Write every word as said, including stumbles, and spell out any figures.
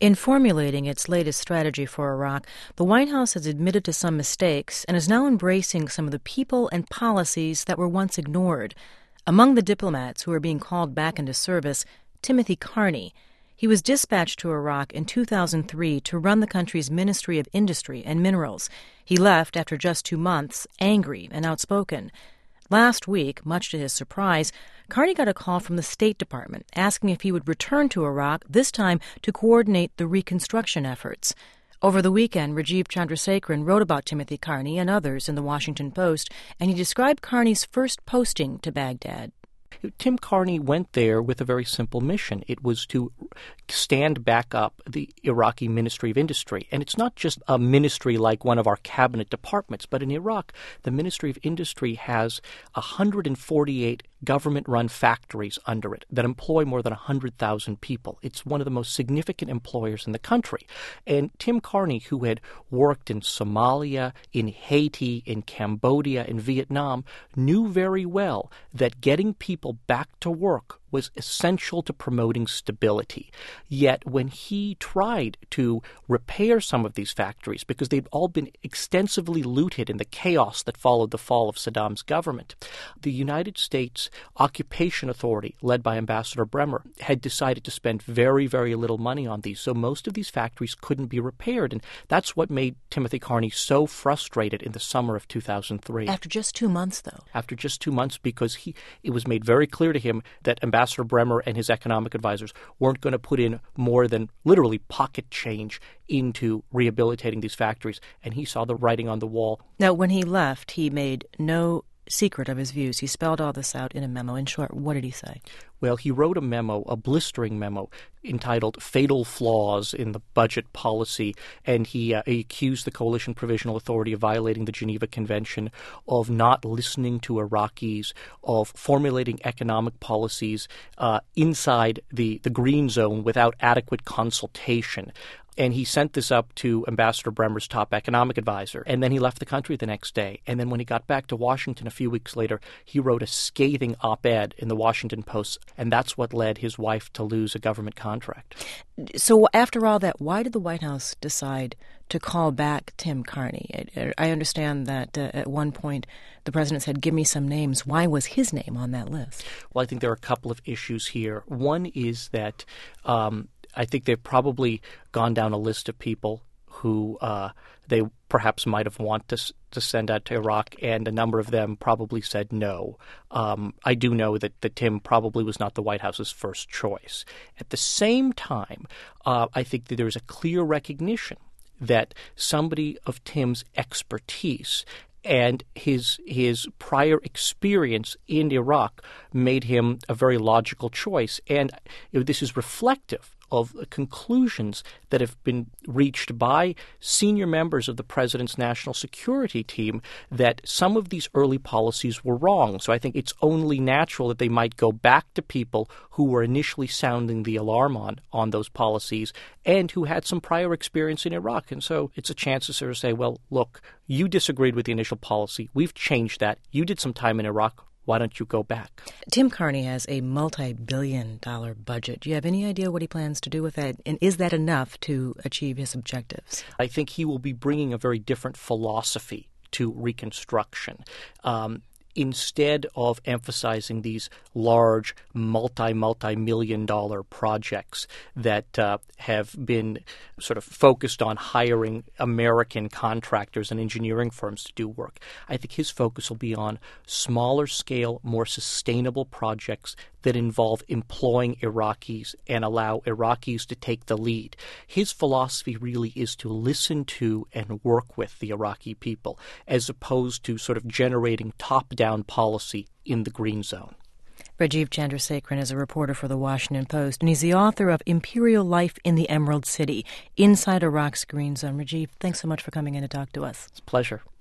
In formulating its latest strategy for Iraq, the White House has admitted to some mistakes and is now embracing some of the people and policies that were once ignored. Among the diplomats who are being called back into service, Timothy Carney. He was dispatched to Iraq in two thousand three to run the country's Ministry of Industry and Minerals. He left after just two months, angry and outspoken. Last week, much to his surprise, Carney got a call from the State Department asking if he would return to Iraq, this time to coordinate the reconstruction efforts. Over the weekend, Rajiv Chandrasekaran wrote about Timothy Carney and others in the Washington Post, and he described Carney's first posting to Baghdad. Tim Carney went there with a very simple mission. It was to stand back up the Iraqi Ministry of Industry. And it's not just a ministry like one of our cabinet departments, but in Iraq, the Ministry of Industry has one hundred forty-eight government-run factories under it that employ more than one hundred thousand people. It's one of the most significant employers in the country. And Tim Carney, who had worked in Somalia, in Haiti, in Cambodia, in Vietnam, knew very well that getting people back to work was essential to promoting stability. Yet when he tried to repair some of these factories, because they'd all been extensively looted in the chaos that followed the fall of Saddam's government, the United States Occupation Authority, led by Ambassador Bremer, had decided to spend very, very little money on these. So most of these factories couldn't be repaired. And that's what made Timothy Carney so frustrated in the summer of two thousand three. After just two months, though. After just two months, because he it was made very clear to him that Ambassador Ambassador Bremer and his economic advisors weren't going to put in more than literally pocket change into rehabilitating these factories, and he saw the writing on the wall. Now, when he left, he made no secret of his views. He spelled all this out in a memo. In short, what did he say? Well, he wrote a memo, a blistering memo, entitled Fatal Flaws in the Budget Policy, and he, uh, he accused the Coalition Provisional Authority of violating the Geneva Convention, of not listening to Iraqis, of formulating economic policies uh, inside the, the green zone without adequate consultation. And he sent this up to Ambassador Bremer's top economic advisor. And then he left the country the next day. And then when he got back to Washington a few weeks later, he wrote a scathing op-ed in the Washington Post. And that's what led his wife to lose a government contract. So after all that, why did the White House decide to call back Tim Carney? I understand that uh, at one point the president said, give me some names. Why was his name on that list? Well, I think there are a couple of issues here. One is that um, I think they've probably gone down a list of people who uh, they perhaps might have wanted to, to send out to Iraq, and a number of them probably said no. Um, I do know that, that Tim probably was not the White House's first choice. At the same time, uh, I think that there's a clear recognition that somebody of Tim's expertise and his his prior experience in Iraq made him a very logical choice. And this is reflective of conclusions that have been reached by senior members of the president's national security team that some of these early policies were wrong. So I think it's only natural that they might go back to people who were initially sounding the alarm on, on those policies and who had some prior experience in Iraq. And so it's a chance to sort of say, well, look, you disagreed with the initial policy. We've changed that. You did some time in Iraq. Why don't you go back? Tim Carney has a multi-billion dollar budget. Do you have any idea what he plans to do with that? And is that enough to achieve his objectives? I think he will be bringing a very different philosophy to reconstruction. Um, Instead of emphasizing these large multi, multi-million dollar projects that uh, have been sort of focused on hiring American contractors and engineering firms to do work, I think his focus will be on smaller scale, more sustainable projects that involve employing Iraqis and allow Iraqis to take the lead. His philosophy really is to listen to and work with the Iraqi people, as opposed to sort of generating top-down policy in the green zone. Rajiv Chandrasekaran is a reporter for The Washington Post, and he's the author of Imperial Life in the Emerald City, Inside Iraq's Green Zone. Rajiv, thanks so much for coming in to talk to us. It's a pleasure.